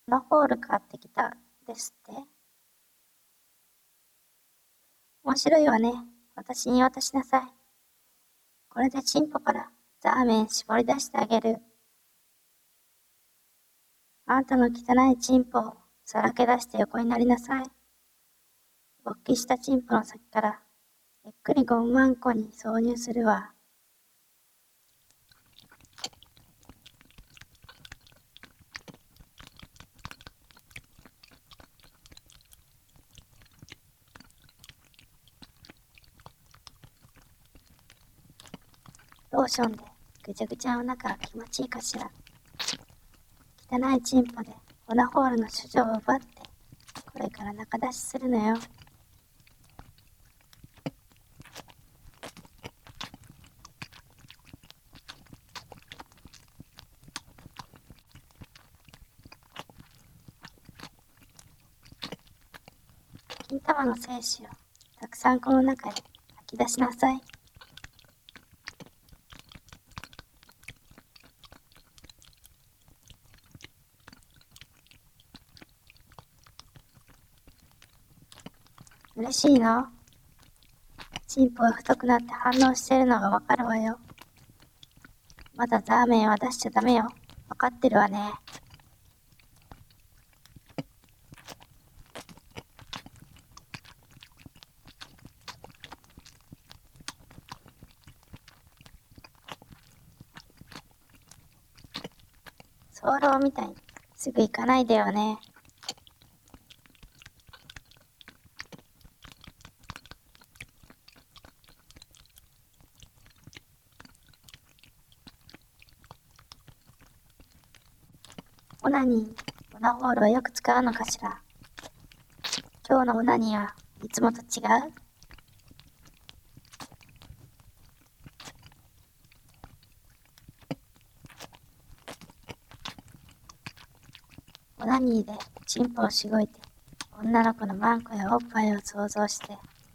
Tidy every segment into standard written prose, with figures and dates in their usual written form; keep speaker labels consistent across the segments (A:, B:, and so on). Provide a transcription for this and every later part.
A: のホール買ってきたですって。面白いわね。私に渡しなさい。これでチンポからザーメン絞り出してあげる。あんたの汚いチンポをさらけ出して横になりなさい。勃起したチンポの先からゆっくりゴムワンコに挿入するわ。ローションでぐちゃぐちゃの中が気持ちいいかしら。汚いチンポでオナホールの主女を奪ってこれから仲出しするのよ。金玉の精子をたくさんこの中へ吐き出しなさい。嬉しいの？チンポが太くなって反応してるのがわかるわよ。まだザーメンは出しちゃダメよ。わかってるわね。早漏みたいにすぐ行かないでよね。オナニー、オナホールはよく使うのかしら。今日のオナニーはいつもと違う？オナニーでチンポをしごいて女の子のマンコやおっぱいを想像して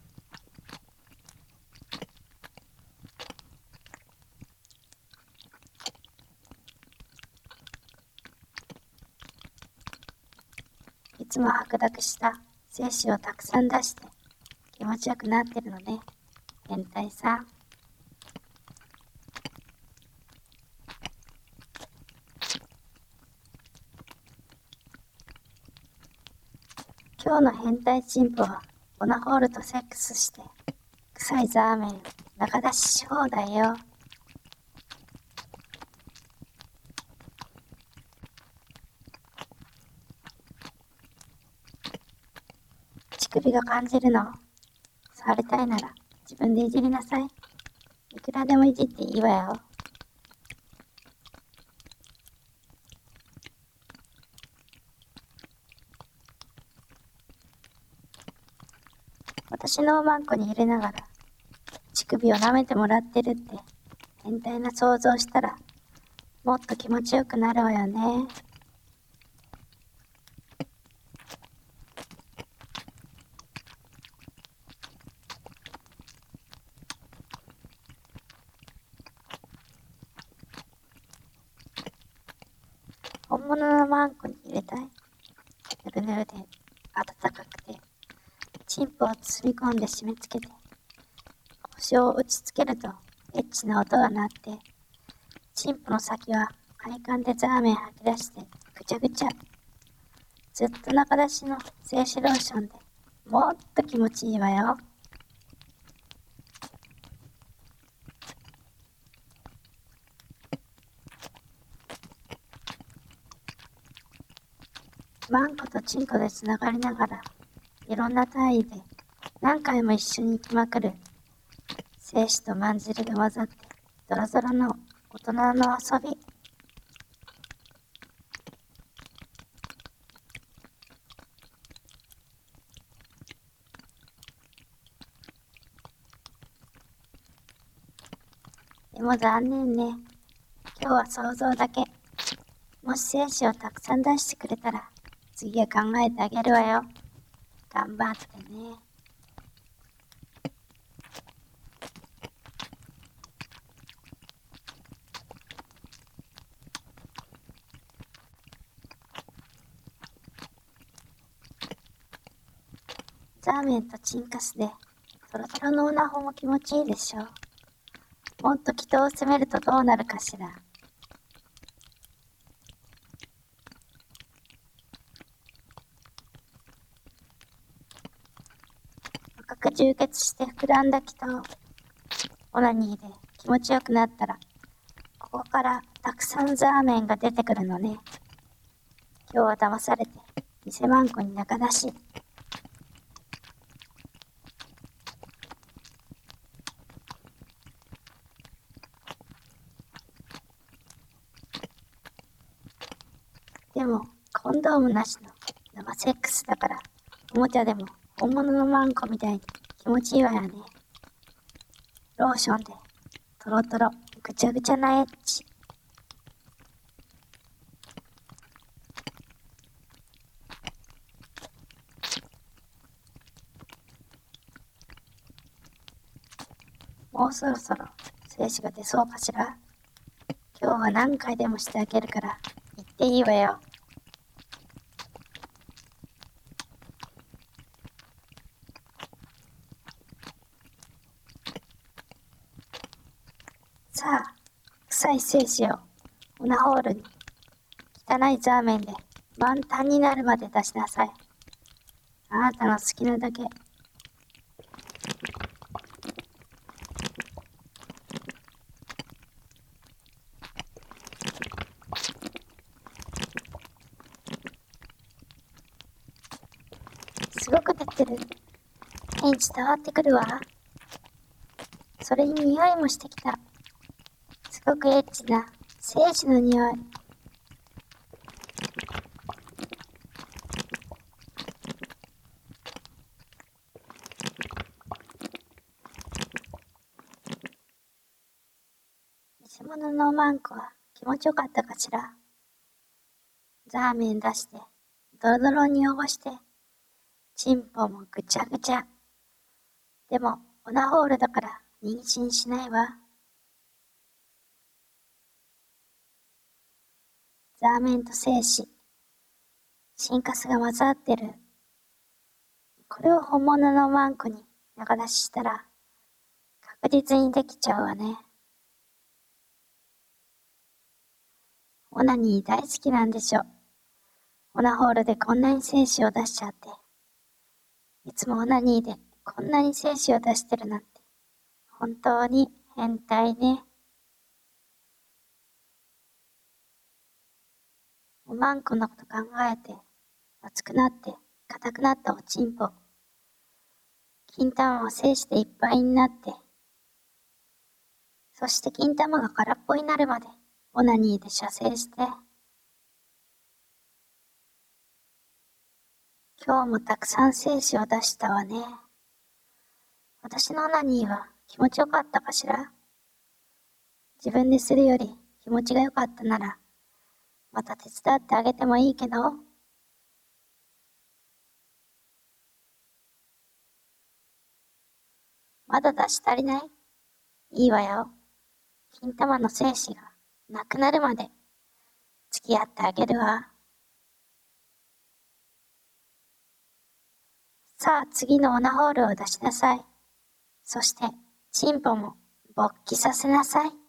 A: いつも白濁した精子をたくさん出して気持ちよくなってるのね。変態さん。今日の変態チンポはオナホールとセックスして臭いザーメン仲出しし放題よ。乳首が感じるの？触りたいなら自分でいじりなさい。いくらでもいじっていいわよ。私のおまんこに入れながら乳首を舐めてもらってるって変態な想像したらもっと気持ちよくなるわよね。本物のマンコに入れたい。ぬるぬるで暖かくてチンポを包み込んで締め付けて腰を打ちつけるとエッチな音が鳴ってチンポの先は快感でザーメン吐き出してぐちゃぐちゃ。ずっと中出しの精子ローションでもっと気持ちいいわよ。マンコとチンコでつながりながらいろんな単位で何回も一緒に行きまくる精子とまんじるが混ざってドロドロの大人の遊び。でも残念ね。今日は想像だけ。もし精子をたくさん出してくれたら次は考えてあげるわよ。頑張ってね。 ザーメンとチンカスで、トロトロのオナホも気持ちいいでしょう。もっと祈祷を攻めるとどうなるかしら。赤く充血して膨らんだ祈祷。オナニーで気持ちよくなったら、ここからたくさんザーメンが出てくるのね。今日は騙されて、偽マンコに仲出し。でも、コンドームなしの生セックスだから、おもちゃでも本物のマンコみたいに気持ちいいわよね。ローションで、トロトロ、ぐちゃぐちゃなエッチ。もうそろそろ精子が出そうかしら。今日は何回でもしてあげるから言っていいわよ。さあ、臭い精子をオナホールに汚いザーメンで満タンになるまで出しなさい。あなたの好きなだけ。すごく出てる。手に伝わってくるわ。それに匂いもしてきた。すごくエッチな精子の匂い。偽物のマンコは気持ちよかったかしら。ザーメン出して、ドロドロに汚して、チンポもぐちゃぐちゃ。でも、オナホールだから妊娠しないわ。ザーメンと精子、チンカスが混ざってる。これを本物のマンコに仲出ししたら、確実にできちゃうわね。オナニー大好きなんでしょ。オナホールでこんなに精子を出しちゃって。いつもオナニーでこんなに精子を出してるなんて。本当に変態ね。おまんこのこと考えて、熱くなって硬くなったおちんぽ。金玉は精子でいっぱいになって、そして金玉が空っぽになるまでオナニーで射精して。今日もたくさん精子を出したわね。私のオナニーは気持ちよかったかしら？自分でするより気持ちが良かったなら、また手伝ってあげてもいいけど。まだ出し足りない？いいわよ。金玉の精子がなくなるまで付き合ってあげるわ。さあ次のオナホールを出しなさい。そしてチンポも勃起させなさい。